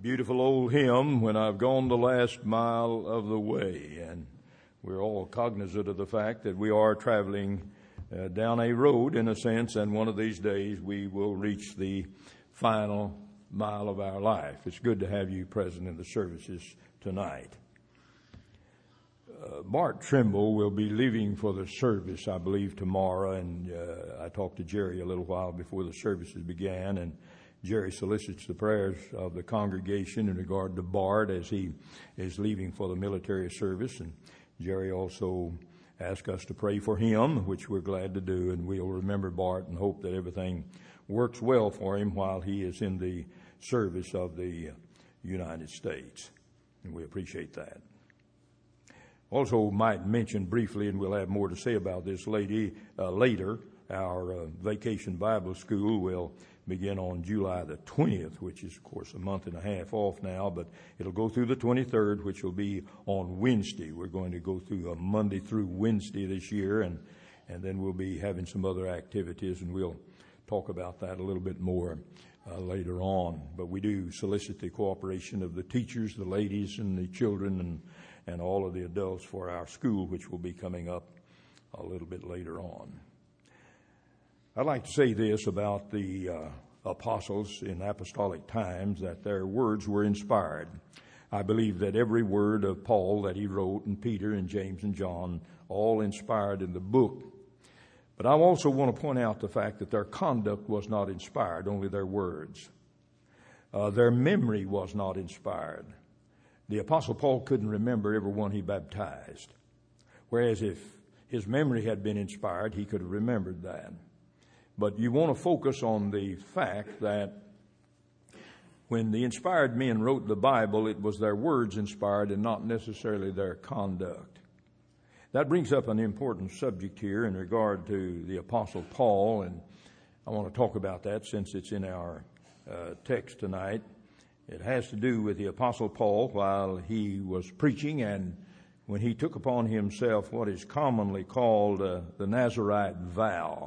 Beautiful old hymn, When I've Gone the Last Mile of the Way. And we're all cognizant of the fact that we are traveling down a road in a sense, and one of these days we will reach the final mile of our life. It's good to have you present in the services tonight. Bart Trimble will be leaving for the service, I believe, tomorrow, and I talked to Jerry a little while before the services began, and Jerry solicits the prayers of the congregation in regard to Bart as he is leaving for the military service. And Jerry also asked us to pray for him, which we're glad to do, and we'll remember Bart and hope that everything works well for him while he is in the service of the United States. And we appreciate that. Also might mention briefly, and we'll have more to say about this later, our Vacation Bible School will begin on July the 20th, which is, of course, a month and a half off now, but it'll go through the 23rd, which will be on Wednesday. We're going to go through a Monday through Wednesday this year, and then we'll be having some other activities, and we'll talk about that a little bit more later on. But we do solicit the cooperation of the teachers, the ladies, and the children, and all of the adults for our school, which will be coming up a little bit later on. I'd like to say this about the apostles in apostolic times, that their words were inspired. I believe that every word of Paul that he wrote, and Peter and James and John, all inspired in the book. But I also want to point out the fact that their conduct was not inspired, only their words. Their memory was not inspired. The apostle Paul couldn't remember everyone he baptized, whereas if his memory had been inspired, he could have remembered that. But you want to focus on the fact that when the inspired men wrote the Bible, it was their words inspired and not necessarily their conduct. That brings up an important subject here in regard to the Apostle Paul, and I want to talk about that since it's in our text tonight. It has to do with the Apostle Paul while he was preaching, and when he took upon himself what is commonly called the Nazirite vow.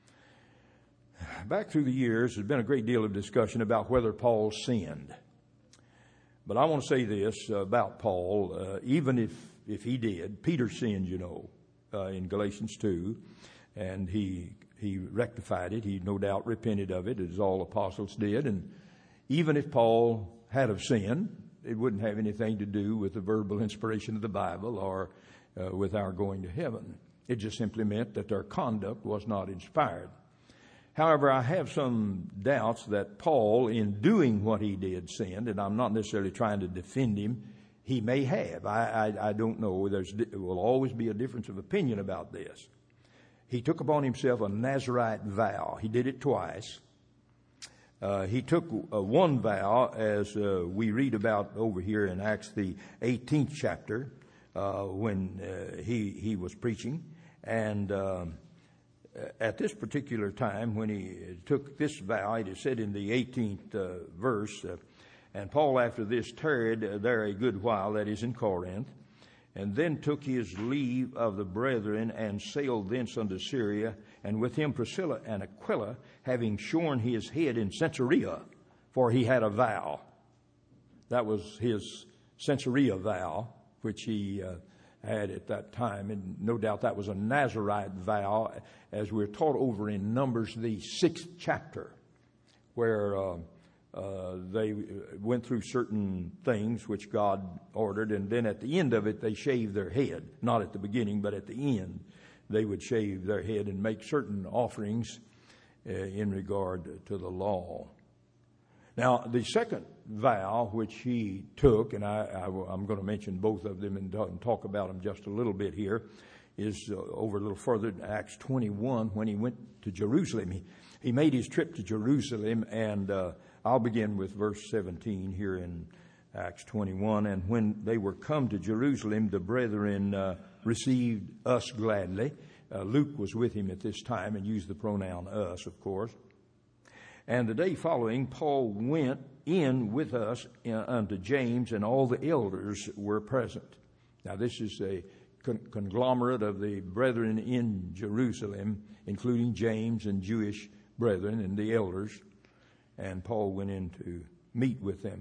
Back through the years, there's been a great deal of discussion about whether Paul sinned. But I want to say this about Paul, even if he did. Peter sinned, in Galatians 2, and he rectified it. He no doubt repented of it, as all apostles did. And even if Paul had of sinned, it wouldn't have anything to do with the verbal inspiration of the Bible or with our going to heaven. It just simply meant that their conduct was not inspired. However, I have some doubts that Paul, in doing what he did, sinned, and I'm not necessarily trying to defend him. He may have. I don't know. There will always be a difference of opinion about this. He took upon himself a Nazirite vow. He did it twice. He took one vow, as we read about over here in Acts, the 18th chapter, when he was preaching, and at this particular time, when he took this vow, it is said in the 18th verse, and Paul after this tarried there a good while, that is in Corinth, and then took his leave of the brethren and sailed thence unto Syria, and with him Priscilla and Aquila, having shorn his head in Caesarea, for he had a vow. That was his Caesarea vow, which he had at that time, and no doubt that was a Nazirite vow, as we're taught over in Numbers, the 6th chapter, where they went through certain things which God ordered, and then at the end of it they shaved their head. Not at the beginning, but at the end they would shave their head and make certain offerings in regard to the law. Now, the second vow which he took, and I'm going to mention both of them and talk about them just a little bit here, is over a little further in Acts 21 when he went to Jerusalem. He made his trip to Jerusalem, and I'll begin with verse 17 here in Acts 21. And when they were come to Jerusalem, the brethren received us gladly. Luke was with him at this time and used the pronoun us, of course. And the day following, Paul went in with us unto James, and all the elders were present. Now, this is a conglomerate of the brethren in Jerusalem, including James and Jewish brethren and the elders. And Paul went in to meet with them.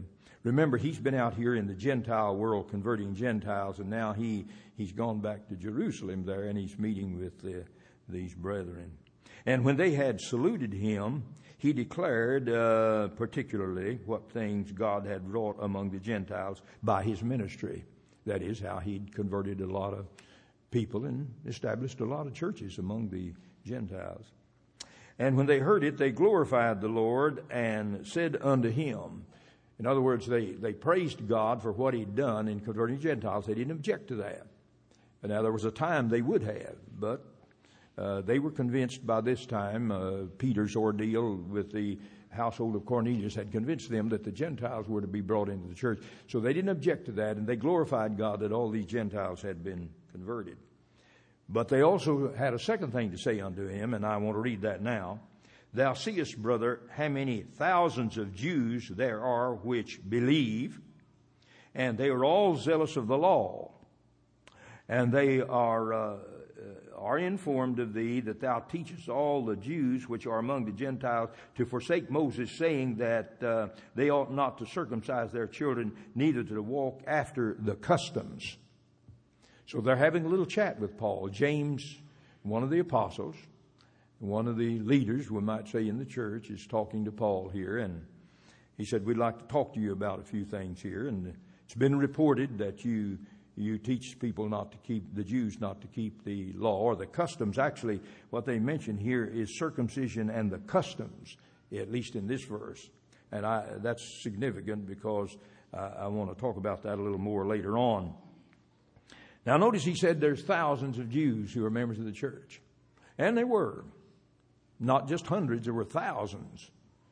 Remember, he's been out here in the Gentile world converting Gentiles, and now he's gone back to Jerusalem there, and he's meeting with these brethren. And when they had saluted him, he declared particularly what things God had wrought among the Gentiles by his ministry. That is, how he'd converted a lot of people and established a lot of churches among the Gentiles. And when they heard it, they glorified the Lord and said unto him. In other words, they praised God for what he'd done in converting Gentiles. They didn't object to that. And now there was a time they would have, but they were convinced by this time. Peter's ordeal with the household of Cornelius had convinced them that the Gentiles were to be brought into the church. So they didn't object to that, and they glorified God that all these Gentiles had been converted. But they also had a second thing to say unto him, and I want to read that now. Thou seest, brother, how many thousands of Jews there are which believe, and they are all zealous of the law. And they are informed of thee that thou teachest all the Jews which are among the Gentiles to forsake Moses, saying that they ought not to circumcise their children, neither to walk after the customs. So they're having a little chat with Paul. James, one of the apostles, one of the leaders, we might say, in the church, is talking to Paul here. And he said, we'd like to talk to you about a few things here. And it's been reported that you teach people the Jews not to keep the law or the customs. Actually, what they mention here is circumcision and the customs, at least in this verse. And that's significant because I want to talk about that a little more later on. Now, notice he said there's thousands of Jews who are members of the church. And there were. Not just hundreds, there were thousands.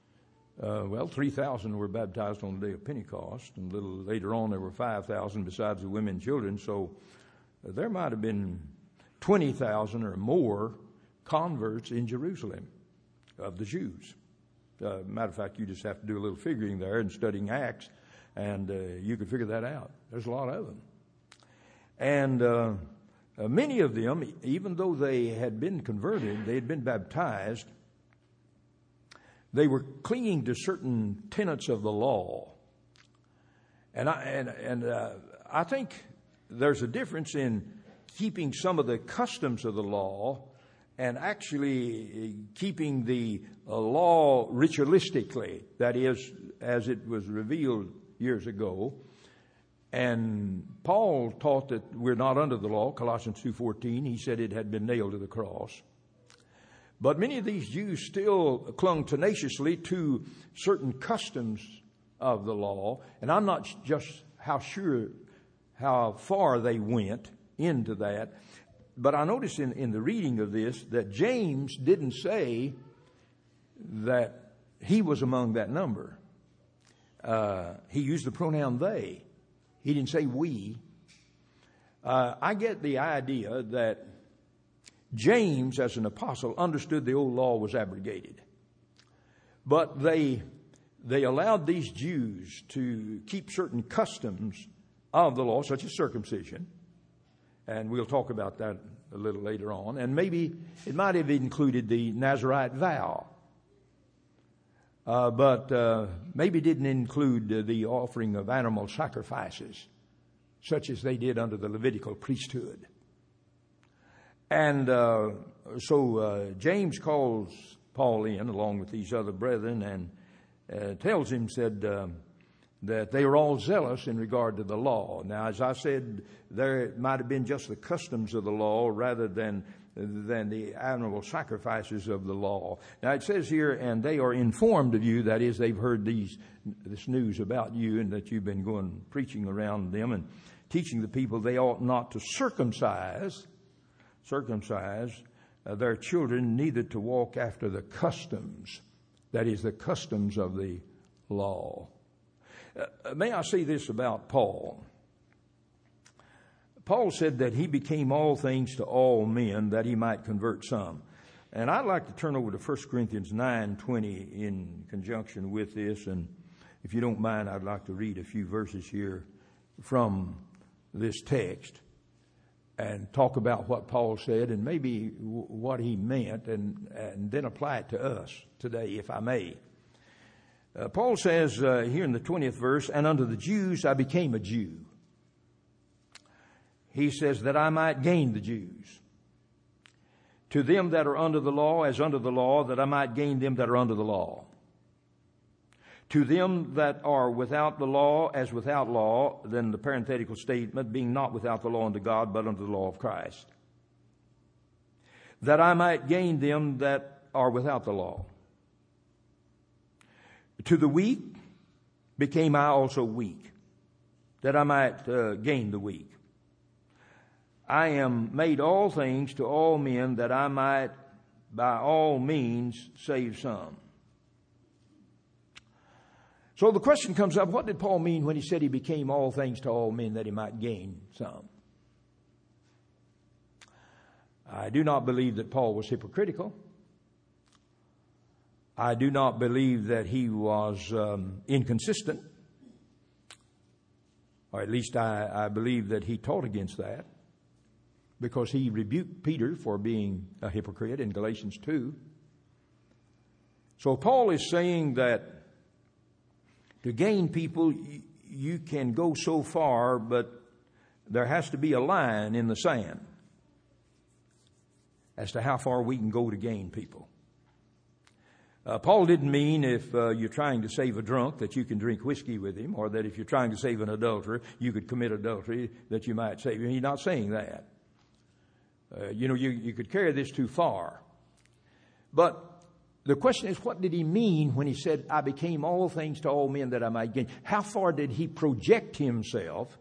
3,000 were baptized on the day of Pentecost, and a little later on there were 5,000 besides the women and children. So there might have been 20,000 or more converts in Jerusalem of the Jews. Matter of fact, you just have to do a little figuring there and studying Acts, and you could figure that out. There's a lot of them. And many of them, even though they had been converted, they had been baptized, they were clinging to certain tenets of the law. And I think there's a difference in keeping some of the customs of the law and actually keeping the law ritualistically, that is, as it was revealed years ago. And Paul taught that we're not under the law, Colossians 2:14. He said it had been nailed to the cross. But many of these Jews still clung tenaciously to certain customs of the law. And I'm not just how far they went into that. But I notice in the reading of this that James didn't say that he was among that number. He used the pronoun they. He didn't say we. I get the idea that James, as an apostle, understood the old law was abrogated. But they allowed these Jews to keep certain customs of the law, such as circumcision. And we'll talk about that a little later on. And maybe it might have included the Nazirite vow. But maybe didn't include the offering of animal sacrifices, such as they did under the Levitical priesthood. And so James calls Paul in, along with these other brethren, and tells him, that they were all zealous in regard to the law. Now, as I said, there might have been just the customs of the law rather than the animal sacrifices of the law. Now, it says here, and they are informed of you, that is, they've heard this news about you and that you've been going preaching around them and teaching the people they ought not to circumcise their children, neither to walk after the customs, that is, the customs of the law. May I say this about Paul? Paul said that he became all things to all men that he might convert some. And I'd like to turn over to 1 Corinthians 9:20 in conjunction with this. And if you don't mind, I'd like to read a few verses here from this text and talk about what Paul said and maybe what he meant, and then apply it to us today, if I may. Paul says here in the 20th verse, and unto the Jews I became a Jew. He says that I might gain the Jews. To them that are under the law, as under the law, that I might gain them that are under the law. To them that are without the law, as without law, then the parenthetical statement, being not without the law unto God, but unto the law of Christ. That I might gain them that are without the law. To the weak became I also weak, that I might gain the weak. I am made all things to all men, that I might by all means save some. So the question comes up, what did Paul mean when he said he became all things to all men, that he might gain some? I do not believe that Paul was hypocritical. I do not believe that he was inconsistent. Or at least I believe that he taught against that, because he rebuked Peter for being a hypocrite in Galatians 2. So Paul is saying that to gain people, you can go so far, but there has to be a line in the sand as to how far we can go to gain people. Paul didn't mean if you're trying to save a drunk that you can drink whiskey with him, or that if you're trying to save an adulterer, you could commit adultery, that you might save him. He's not saying that. You could carry this too far. But the question is, what did he mean when he said, I became all things to all men that I might gain? How far did he project himself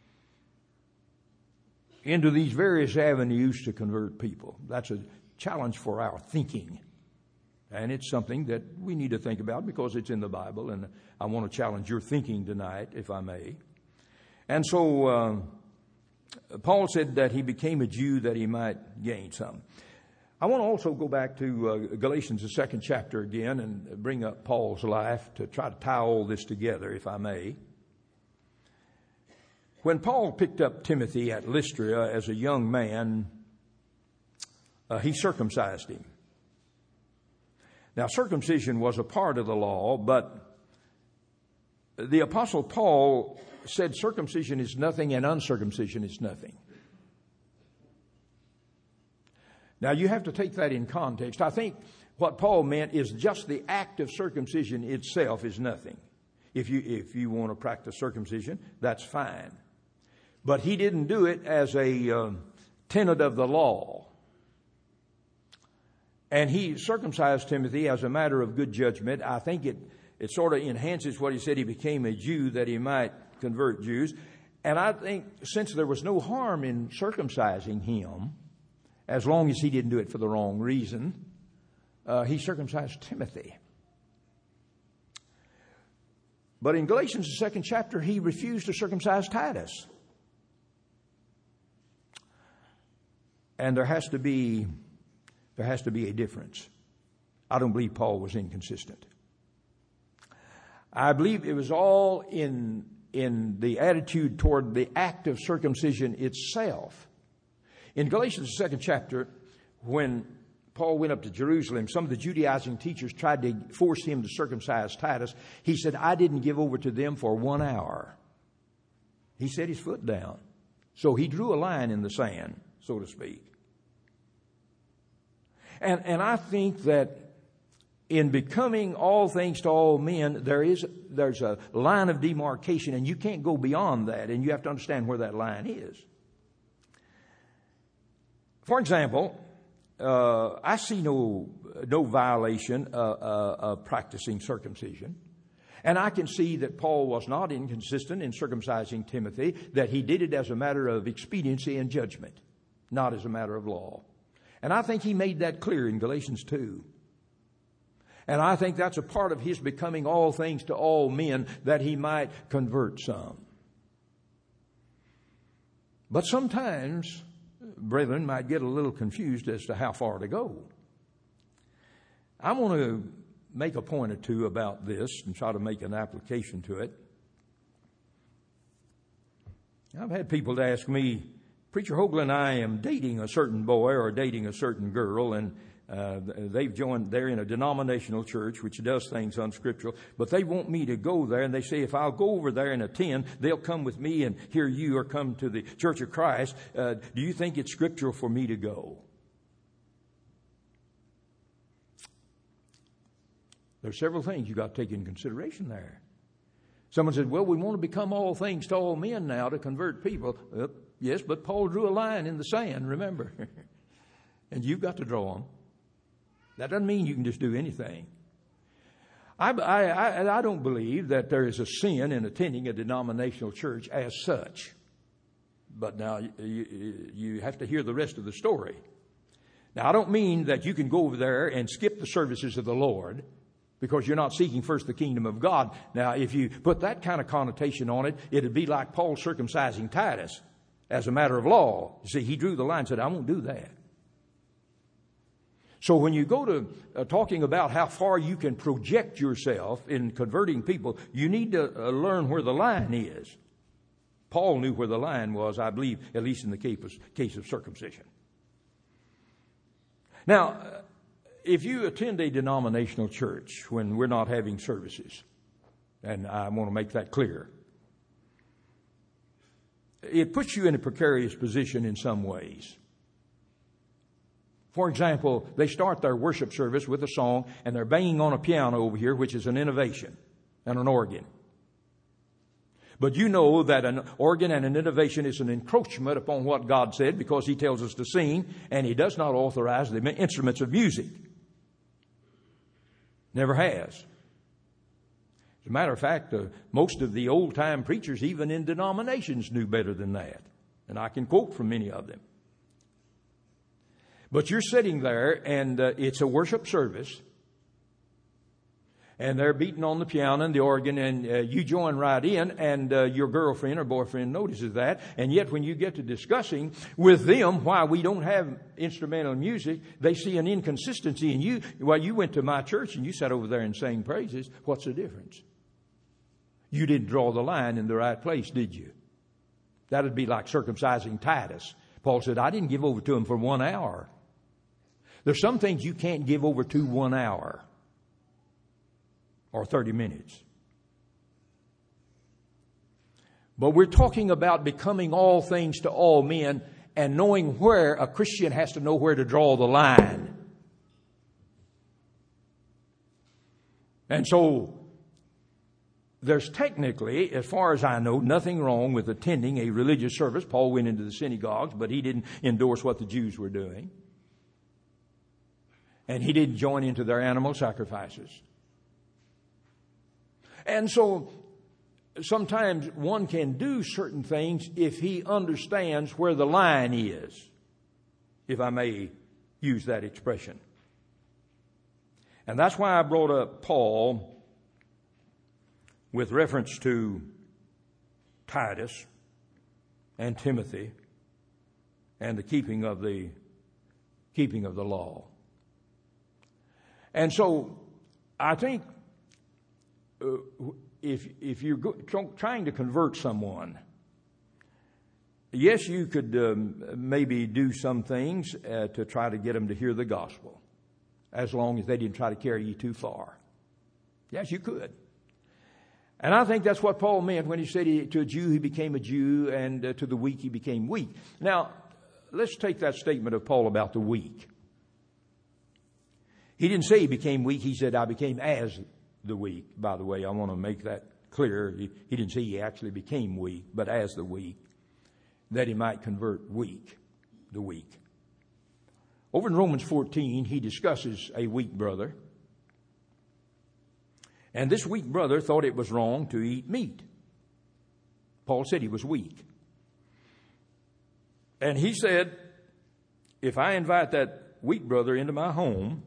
into these various avenues to convert people? That's a challenge for our thinking. And it's something that we need to think about because it's in the Bible, and I want to challenge your thinking tonight, if I may. And so Paul said that he became a Jew that he might gain some. I want to also go back to Galatians, the 2nd chapter again, and bring up Paul's life to try to tie all this together, if I may. When Paul picked up Timothy at Lystra as a young man, he circumcised him. Now, circumcision was a part of the law, but the Apostle Paul said circumcision is nothing and uncircumcision is nothing. Now, you have to take that in context. I think what Paul meant is just the act of circumcision itself is nothing. If you want to practice circumcision, that's fine. But he didn't do it as a tenet of the law. And he circumcised Timothy as a matter of good judgment. I think it sort of enhances what he said, he became a Jew that he might convert Jews. And I think since there was no harm in circumcising him, as long as he didn't do it for the wrong reason, he circumcised Timothy. But in Galatians, the 2nd chapter, he refused to circumcise Titus. And there has to be a difference. I don't believe Paul was inconsistent. I believe it was all in the attitude toward the act of circumcision itself. In Galatians, the 2nd chapter, when Paul went up to Jerusalem, some of the Judaizing teachers tried to force him to circumcise Titus. He said, I didn't give over to them for 1 hour. He set his foot down. So he drew a line in the sand, so to speak. And I think that in becoming all things to all men, there's a line of demarcation, and you can't go beyond that, and you have to understand where that line is. For example, I see no violation of practicing circumcision. And I can see that Paul was not inconsistent in circumcising Timothy, that he did it as a matter of expediency and judgment, not as a matter of law. And I think he made that clear in Galatians 2. And I think that's a part of his becoming all things to all men, that he might convert some. But sometimes brethren might get a little confused as to how far to go. I want to make a point or two about this and try to make an application to it. I've had people ask me, Preacher Hoagland, I am dating a certain boy or dating a certain girl, and They're in a denominational church which does things unscriptural, but they want me to go there, and they say if I'll go over there and attend, they'll come with me and hear you or come to the Church of Christ. Do you think it's scriptural for me to go? There's several things you got to take in consideration there. Someone said, well, we want to become all things to all men now to convert people. Yes, but Paul drew a line in the sand, remember. And you've got to draw them. That doesn't mean you can just do anything. I don't believe that there is a sin in attending a denominational church as such. But now you have to hear the rest of the story. Now, I don't mean that you can go over there and skip the services of the Lord because you're not seeking first the kingdom of God. Now, if you put that kind of connotation on it, it'd be like Paul circumcising Titus as a matter of law. You see, he drew the line and said, I won't do that. So when you go to talking about how far you can project yourself in converting people, you need to learn where the line is. Paul knew where the line was, I believe, at least in the case of circumcision. Now, if you attend a denominational church when we're not having services, and I want to make that clear, it puts you in a precarious position in some ways. For example, they start their worship service with a song, and they're banging on a piano over here, which is an innovation, and an organ. But you know that an organ and an innovation is an encroachment upon what God said because He tells us to sing, and He does not authorize the instruments of music. Never has. As a matter of fact, most of the old-time preachers, even in denominations, knew better than that. And I can quote from many of them. But you're sitting there, and it's a worship service, and they're beating on the piano and the organ, and you join right in, and your girlfriend or boyfriend notices that, and yet when you get to discussing with them why we don't have instrumental music, they see an inconsistency in you. Well, you went to my church and you sat over there and sang praises. What's the difference? You didn't draw the line in the right place, did you? That would be like circumcising Titus. Paul said, I didn't give over to him for 1 hour. There's some things you can't give over to 1 hour or 30 minutes. But we're talking about becoming all things to all men and knowing where a Christian has to know where to draw the line. And so there's technically, as far as I know, nothing wrong with attending a religious service. Paul went into the synagogues, but he didn't endorse what the Jews were doing. And he didn't join into their animal sacrifices. And so sometimes one can do certain things if he understands where the line is, if I may use that expression. And that's why I brought up Paul with reference to Titus and Timothy and the keeping of the law. And so I think if you're trying to convert someone, yes, you could maybe do some things to try to get them to hear the gospel, as long as they didn't try to carry you too far. Yes, you could. And I think that's what Paul meant when he said to a Jew he became a Jew, and to the weak he became weak. Now, let's take that statement of Paul about the weak. He didn't say he became weak. He said, I became as the weak. By the way, I want to make that clear. He didn't say he actually became weak, but as the weak, that he might convert the weak. Over in Romans 14, he discusses a weak brother. And this weak brother thought it was wrong to eat meat. Paul said he was weak. And he said, if I invite that weak brother into my home,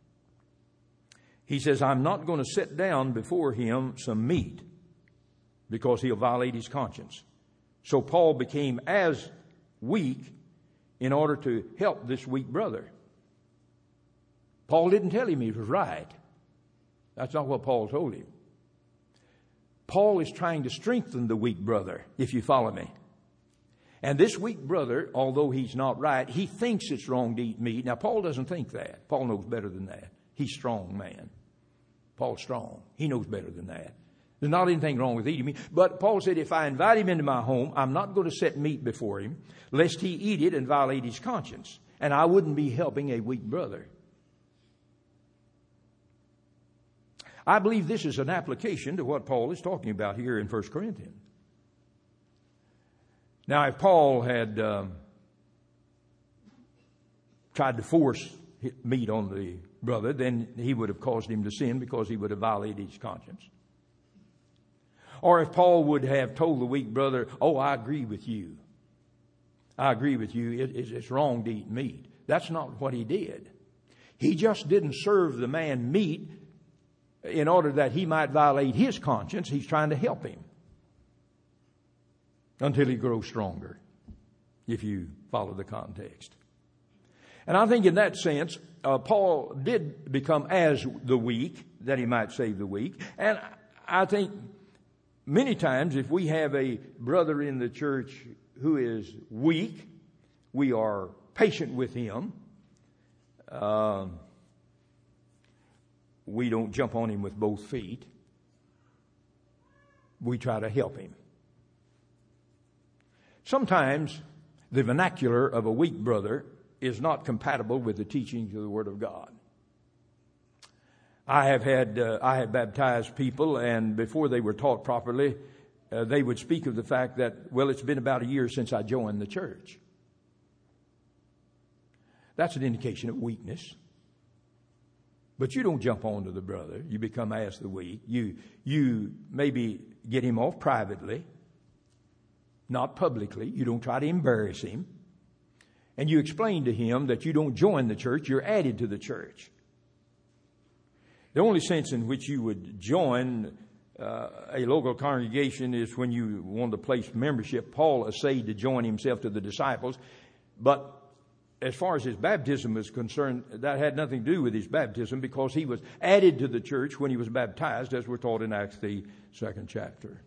he says, I'm not going to set down before him some meat because he'll violate his conscience. So Paul became as weak in order to help this weak brother. Paul didn't tell him he was right. That's not what Paul told him. Paul is trying to strengthen the weak brother, if you follow me. And this weak brother, although he's not right, he thinks it's wrong to eat meat. Now, Paul doesn't think that. Paul knows better than that. He's a strong man. Paul's strong. He knows better than that. There's not anything wrong with eating meat. But Paul said, if I invite him into my home, I'm not going to set meat before him, lest he eat it and violate his conscience. And I wouldn't be helping a weak brother. I believe this is an application to what Paul is talking about here in 1 Corinthians. Now, if Paul had tried to force meat on the brother, then he would have caused him to sin because he would have violated his conscience. Or if Paul would have told the weak brother, oh, I agree with you. I agree with you. It's wrong to eat meat. That's not what he did. He just didn't serve the man meat in order that he might violate his conscience. He's trying to help him until he grows stronger, if you follow the context. And I think in that sense, Paul did become as the weak, that he might save the weak. And I think many times if we have a brother in the church who is weak, we are patient with him. We don't jump on him with both feet. We try to help him. Sometimes the vernacular of a weak brother is not compatible with the teachings of the Word of God. I have baptized people, and before they were taught properly, they would speak of the fact that, well, it's been about a year since I joined the church. That's an indication of weakness. But you don't jump onto the brother. You become as the weak. You maybe get him off privately, not publicly. You don't try to embarrass him. And you explain to him that you don't join the church, you're added to the church. The only sense in which you would join a local congregation is when you want to place membership. Paul essayed to join himself to the disciples, but as far as his baptism is concerned, that had nothing to do with his baptism because he was added to the church when he was baptized, as we're taught in Acts, the 2nd chapter.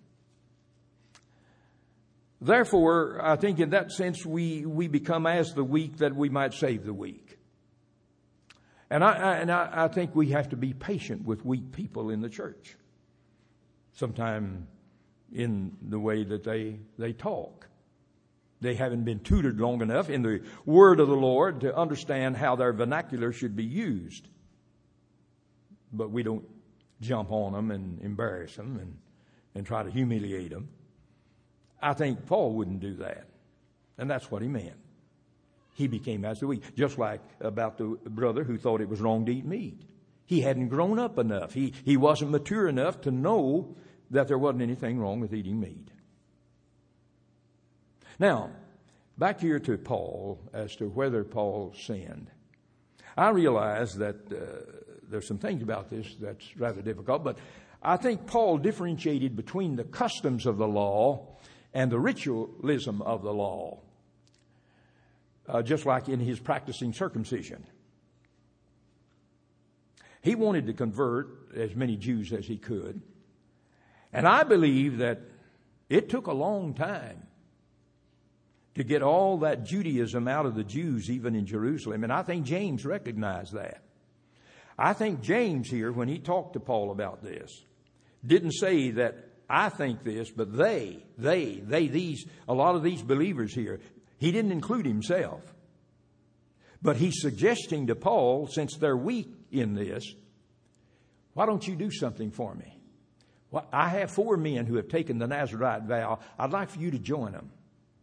Therefore, I think in that sense, we become as the weak that we might save the weak. And I think we have to be patient with weak people in the church. Sometimes in the way that they talk. They haven't been tutored long enough in the word of the Lord to understand how their vernacular should be used. But we don't jump on them and embarrass them and try to humiliate them. I think Paul wouldn't do that. And that's what he meant. He became as the weak. Just like about the brother who thought it was wrong to eat meat. He hadn't grown up enough. He wasn't mature enough to know that there wasn't anything wrong with eating meat. Now, back here to Paul as to whether Paul sinned. I realize that there's some things about this that's rather difficult, but I think Paul differentiated between the customs of the law and the ritualism of the law, just like in his practicing circumcision. He wanted to convert as many Jews as he could, and I believe that it took a long time to get all that Judaism out of the Jews, even in Jerusalem. And I think James recognized that. I think James here, when he talked to Paul about this, didn't say that I think this, but they, a lot of these believers here, he didn't include himself. But he's suggesting to Paul, since they're weak in this, why don't you do something for me? Well, I have 4 men who have taken the Nazirite vow. I'd like for you to join them.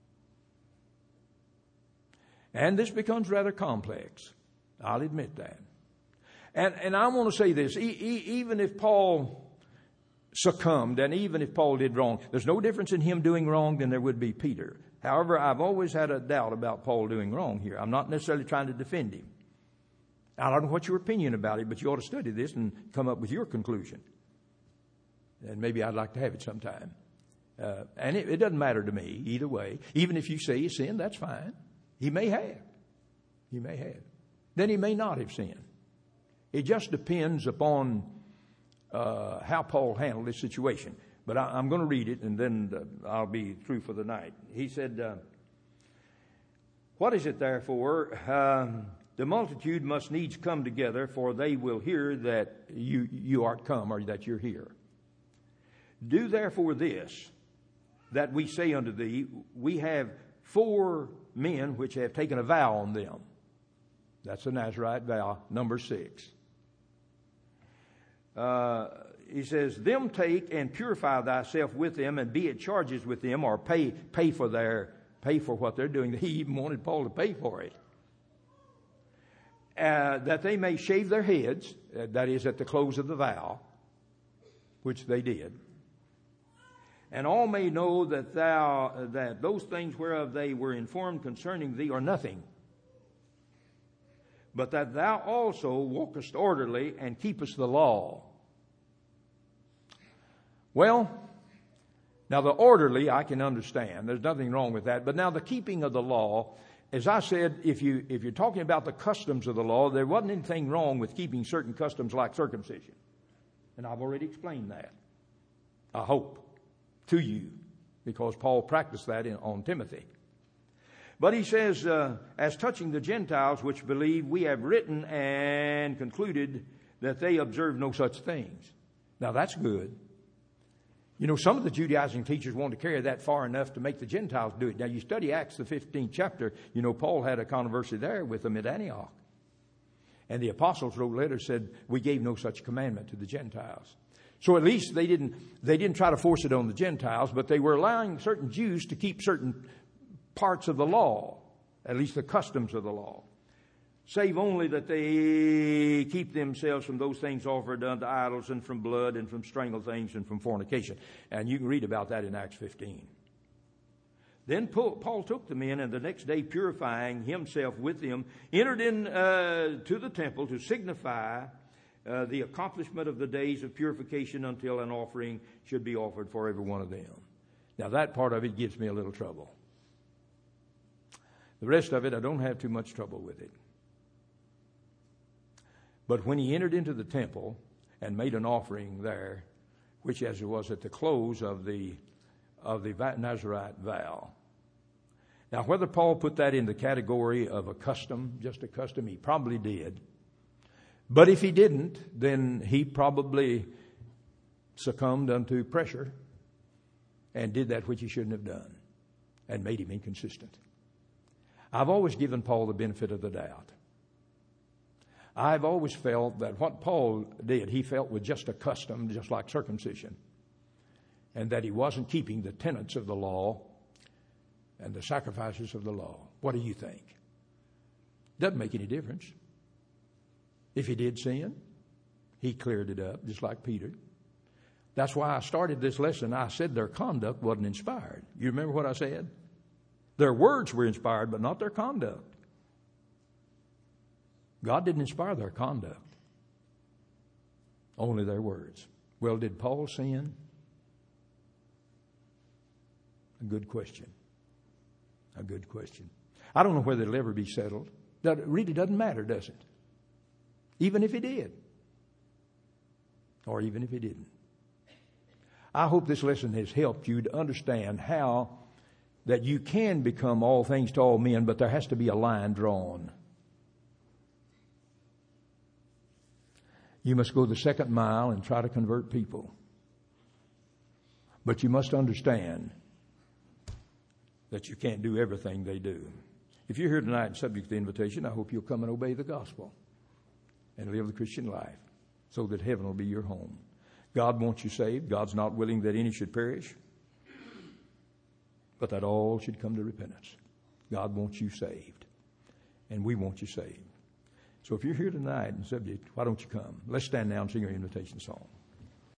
And this becomes rather complex. I'll admit that. And I want to say this. Even if Paul succumbed and even if Paul did wrong, there's no difference in him doing wrong than there would be Peter. However, I've always had a doubt about Paul doing wrong here. I'm not necessarily trying to defend him. I don't know what your opinion about it, but you ought to study this and come up with your conclusion. And maybe I'd like to have it sometime. And it doesn't matter to me either way. Even if you say he sinned, that's fine. He may have. He may have. Then he may not have sinned. It just depends upon how Paul handled this situation. But I'm going to read it, and then I'll be through for the night. He said, What is it therefore? The multitude must needs come together, for they will hear that you art come, or that you're here. Do therefore this, that we say unto thee, we have 4 men which have taken a vow on them. That's the Nazarite vow, number 6. He says, them take and purify thyself with them, and be at charges with them, or pay for what they're doing. He even wanted Paul to pay for it. That they may shave their heads, that is at the close of the vow, which they did. And all may know that those things whereof they were informed concerning thee are nothing, but that thou also walkest orderly and keepest the law. Well, now the orderly I can understand. There's nothing wrong with that. But now the keeping of the law, as I said, if you're talking about the customs of the law, there wasn't anything wrong with keeping certain customs like circumcision. And I've already explained that, I hope, to you, because Paul practiced that on Timothy. But he says, as touching the Gentiles which believe, we have written and concluded that they observe no such things. Now that's good. You know, some of the Judaizing teachers want to carry that far enough to make the Gentiles do it. Now you study Acts the 15th chapter, you know, Paul had a controversy there with them at Antioch. And the apostles wrote letters, said, we gave no such commandment to the Gentiles. So at least they didn't try to force it on the Gentiles, but they were allowing certain Jews to keep certain parts of the law, at least the customs of the law, save only that they keep themselves from those things offered unto idols, and from blood, and from strangled things, and from fornication. And you can read about that in Acts 15. Then Paul took the men, and the next day, purifying himself with them, entered in to the temple to signify the accomplishment of the days of purification, until an offering should be offered for every one of them. Now that part of it gives me a little trouble. The rest of it, I don't have too much trouble with it. But when he entered into the temple and made an offering there, which as it was at the close of the Nazarite vow. Now, whether Paul put that in the category of a custom, just a custom, he probably did. But if he didn't, then he probably succumbed unto pressure and did that which he shouldn't have done and made him inconsistent. I've always given Paul the benefit of the doubt. I've always felt that what Paul did, he felt was just a custom, just like circumcision, and that he wasn't keeping the tenets of the law and the sacrifices of the law. What do you think? Doesn't make any difference. If he did sin, he cleared it up, just like Peter. That's why I started this lesson. I said their conduct wasn't inspired. You remember what I said? Their words were inspired, but not their conduct. God didn't inspire their conduct, only their words. Well, did Paul sin? A good question. A good question. I don't know whether it'll ever be settled. That really doesn't matter, does it? Even if he did, or even if he didn't. I hope this lesson has helped you to understand how that you can become all things to all men, but there has to be a line drawn. You must go the second mile and try to convert people. But you must understand that you can't do everything they do. If you're here tonight and subject to the invitation, I hope you'll come and obey the gospel and live the Christian life so that heaven will be your home. God wants you saved. God's not willing that any should perish, but that all should come to repentance. God wants you saved, and we want you saved. So if you're here tonight and subject, why don't you come? Let's stand now and sing our invitation song.